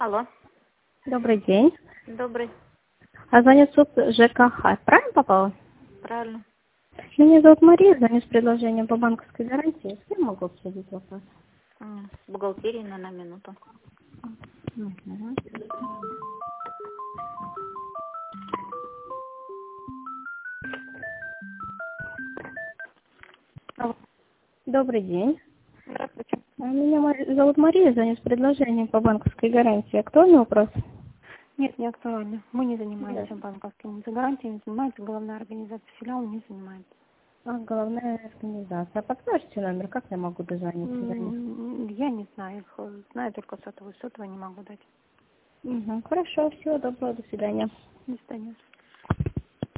Алло. Добрый день. Добрый. А звонит СУП ЖКХ. Правильно попала? Правильно. Меня зовут Мария, звоню с предложением по банковской гарантии. Я могу обсудить вопрос. С бухгалтерией на минуту. Мгм. Алло. Добрый день. Здравствуйте. Меня зовут Мария, звоню с предложением по банковской гарантии. Актуальный вопрос? Нет, не актуально. Мы не Да. занимаемся банковскими гарантиями, занимается главная организация, филиал не занимается. Головная организация. Подскажите номер, как я могу дозвониться до них? Я не знаю их. Знаю только сотовую. Сотовую не могу дать. Хорошо, всего доброго, до свидания. До свидания.